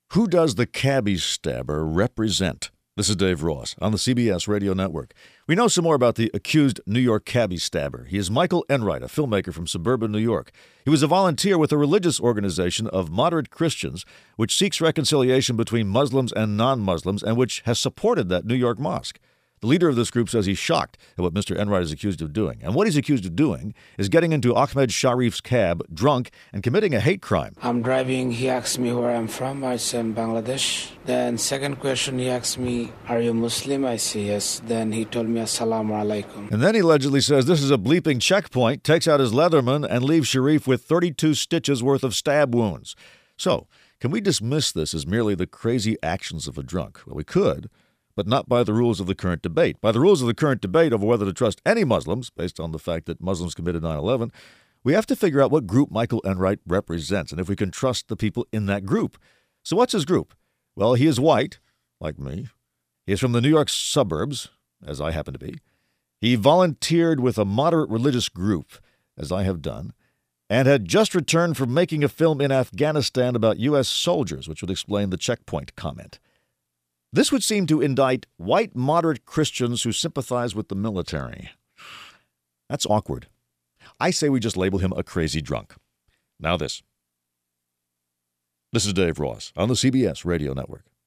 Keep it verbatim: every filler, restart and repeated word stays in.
Who does the cabbie stabber represent? This is Dave Ross on the C B S Radio Network. We know some more about the accused New York cabbie stabber. He is Michael Enright, a filmmaker from suburban New York. He was a volunteer with a religious organization of moderate Christians which seeks reconciliation between Muslims and non-Muslims and which has supported that New York mosque. The leader of this group says he's shocked at what Mister Enright is accused of doing. And what he's accused of doing is getting into Ahmed Sharif's cab, drunk, and committing a hate crime. I'm driving. He asked me where I'm from. I said Bangladesh. Then second question, he asked me, are you Muslim? I say yes. Then he told me, Assalamu alaikum. And then he allegedly says this is a bleeping checkpoint, takes out his Leatherman, and leaves Sharif with thirty-two stitches worth of stab wounds. So, can we dismiss this as merely the crazy actions of a drunk? Well, we could, but not by the rules of the current debate. By the rules of the current debate over whether to trust any Muslims, based on the fact that Muslims committed nine eleven, we have to figure out what group Michael Enright represents and if we can trust the people in that group. So what's his group? Well, he is white, like me. He is from the New York suburbs, as I happen to be. He volunteered with a moderate religious group, as I have done, and had just returned from making a film in Afghanistan about U S soldiers, which would explain the checkpoint comment. This would seem to indict white moderate Christians who sympathize with the military. That's awkward. I say we just label him a crazy drunk. Now this. This is Dave Ross on the C B S Radio Network.